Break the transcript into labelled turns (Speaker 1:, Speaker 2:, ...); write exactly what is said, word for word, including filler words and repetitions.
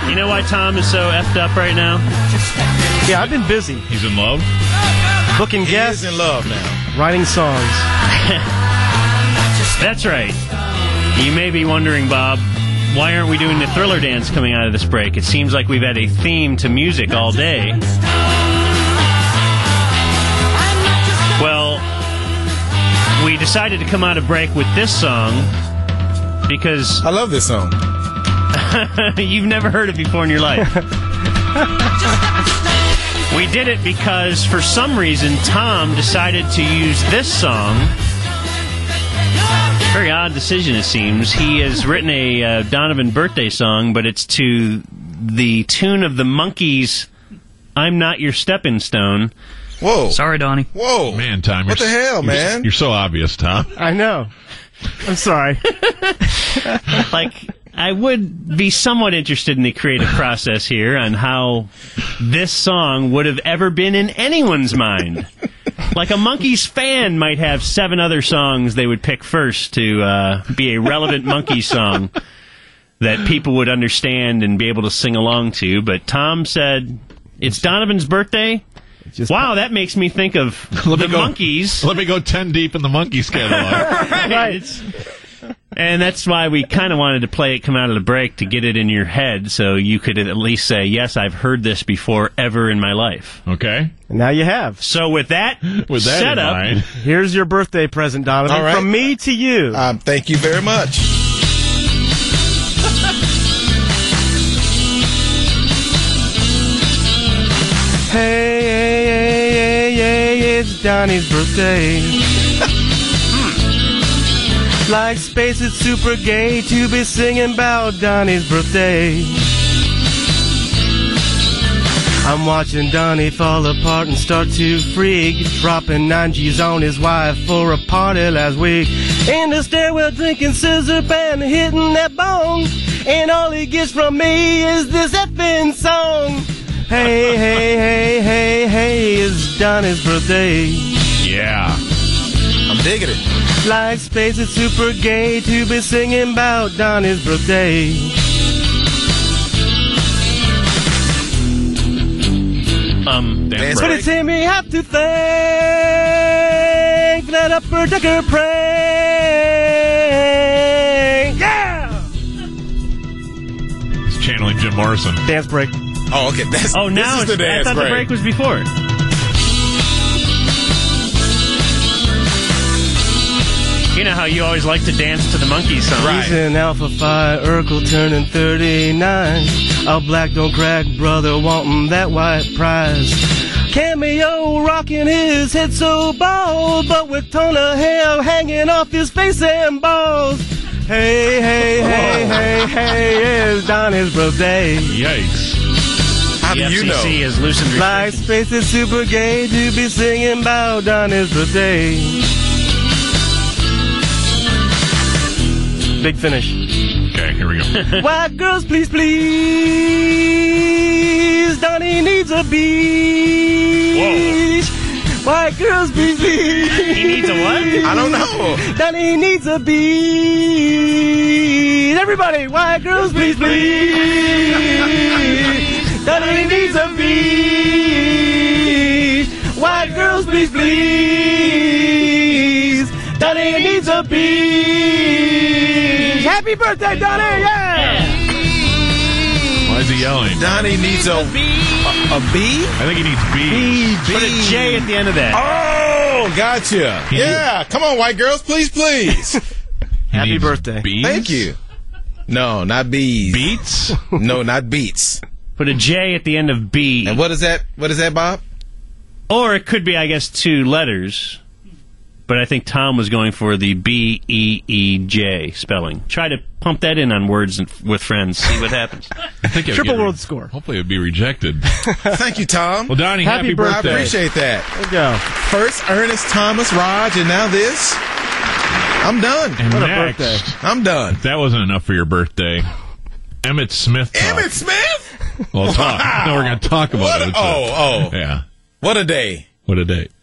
Speaker 1: You know why Tom is so effed up right now?
Speaker 2: Yeah, I've been busy.
Speaker 3: He's in love?
Speaker 2: Booking
Speaker 4: He
Speaker 2: guests.
Speaker 4: is in love now.
Speaker 2: Writing songs.
Speaker 1: That's right. You may be wondering, Bob, why aren't we doing the Thriller dance coming out of this break? It seems like we've had a theme to music all day. Well, we decided to come out of break with this song because...
Speaker 4: I love this song.
Speaker 1: You've never heard it before in your life. We did it because, for some reason, Tom decided to use this song. Very odd decision, it seems. He has written a uh, Donovan birthday song, but it's to the tune of the Monkees' I'm Not Your Stepping Stone.
Speaker 4: Whoa.
Speaker 5: Sorry, Donnie.
Speaker 4: Whoa.
Speaker 3: Man, Tom.
Speaker 4: What the hell, man?
Speaker 3: You're, you're so obvious, Tom.
Speaker 2: I know. I'm sorry.
Speaker 1: Like, I would be somewhat interested in the creative process here on how this song would have ever been in anyone's mind. Like a Monkees fan might have seven other songs they would pick first to uh, be a relevant Monkees song that people would understand and be able to sing along to. But Tom said, it's Donovan's birthday. Just wow, that makes me think of
Speaker 3: let
Speaker 1: the
Speaker 3: me go,
Speaker 1: Monkees.
Speaker 3: Let me go ten deep in the Monkees catalog.
Speaker 1: Right. Right. It's, and that's why we kind of wanted to play it come out of the break to get it in your head so you could at least say, yes, I've heard this before ever in my life.
Speaker 3: Okay.
Speaker 2: And now you have.
Speaker 1: So with that,
Speaker 3: with that
Speaker 1: setup,
Speaker 3: in mind,
Speaker 2: here's your birthday present, Donovan,
Speaker 4: All right.
Speaker 2: from me to you.
Speaker 4: Um, thank you very much.
Speaker 2: Hey, hey, hey, hey, hey, it's Donnie's birthday. Like space, it's super gay to be singing about Donnie's birthday. I'm watching Donnie fall apart and start to freak, dropping nine G's on his wife for a party last week. In the stairwell drinking scissor and hitting that bong, and all he gets from me is this effing song. Hey, hey, hey, hey, hey, it's Donnie's birthday.
Speaker 3: yeah.
Speaker 4: I'm digging it.
Speaker 2: Like space, it's super gay to be singing about Donnie's birthday.
Speaker 1: Um,
Speaker 4: Dance
Speaker 2: But
Speaker 4: break.
Speaker 2: it's him we have to thank for that upper decker prank. Yeah!
Speaker 3: It's channeling Jim Morrison.
Speaker 2: Dance break.
Speaker 4: Oh, okay. That's,
Speaker 1: oh, now
Speaker 4: this is
Speaker 1: it's,
Speaker 4: the
Speaker 1: I
Speaker 4: dance
Speaker 1: thought
Speaker 4: break.
Speaker 1: the break was before. You know how you always like to dance to the Monkees song.
Speaker 4: Right.
Speaker 2: He's an Alpha Phi Urkel turning thirty-nine. All black don't crack, brother, wanting that white prize. Cameo rocking his head so bald, but with ton of hair hanging off his face and balls. Hey, hey, hey, hey, hey, it's Donnie's birthday.
Speaker 3: Yikes.
Speaker 4: How
Speaker 1: The
Speaker 4: do you
Speaker 1: F C C
Speaker 4: know?
Speaker 1: has loosened
Speaker 2: Like
Speaker 1: restrictions.
Speaker 2: space is super gay to be singing about Donnie's birthday. Big finish.
Speaker 3: Okay, here we go.
Speaker 2: White girls, please, please. Donnie needs a beach. White girls, please, please.
Speaker 1: He needs a what?
Speaker 4: I don't know.
Speaker 2: Donnie needs a beach. Everybody, white girls, please, please. Donnie needs a beach. White girls, please, please. Donnie needs a beach. Happy birthday, Donnie! Yeah!
Speaker 3: Why is he yelling?
Speaker 4: Donnie needs a, a, a B?
Speaker 3: I think he needs bees.
Speaker 1: Put a J at the end of that.
Speaker 4: Oh, gotcha.
Speaker 3: He
Speaker 4: Yeah, come on, white girls, please, please.
Speaker 3: He
Speaker 2: Happy
Speaker 3: needs
Speaker 2: birthday.
Speaker 3: Bees?
Speaker 4: Thank you. No, not bees.
Speaker 3: Beats?
Speaker 4: No, not beats.
Speaker 1: Put a J at the end of B.
Speaker 4: And what is that? What is that, Bob?
Speaker 1: Or it could be, I guess, two letters. But I think Tom was going for the B E E J spelling. Try to pump that in on words and, with friends. See what happens.
Speaker 3: I think it would
Speaker 2: Triple
Speaker 3: get re-
Speaker 2: world score.
Speaker 3: Hopefully it would be rejected.
Speaker 4: Thank you, Tom.
Speaker 3: Well, Donnie,
Speaker 2: Happy
Speaker 3: happy,
Speaker 2: birthday.
Speaker 4: I
Speaker 3: birthday.
Speaker 4: appreciate that.
Speaker 2: There you go.
Speaker 4: First, Ernest Thomas, Raj, and now this. I'm done.
Speaker 3: And
Speaker 2: What a
Speaker 3: next,
Speaker 2: birthday.
Speaker 4: I'm done.
Speaker 3: if that wasn't enough for your birthday, Emmett Smith talk.
Speaker 4: Emmett Smith?
Speaker 3: Well, talk. No, we're going to talk about
Speaker 4: What
Speaker 3: it.
Speaker 4: a-
Speaker 3: It's a-
Speaker 4: oh, oh.
Speaker 3: Yeah.
Speaker 4: What a day.
Speaker 3: What a day.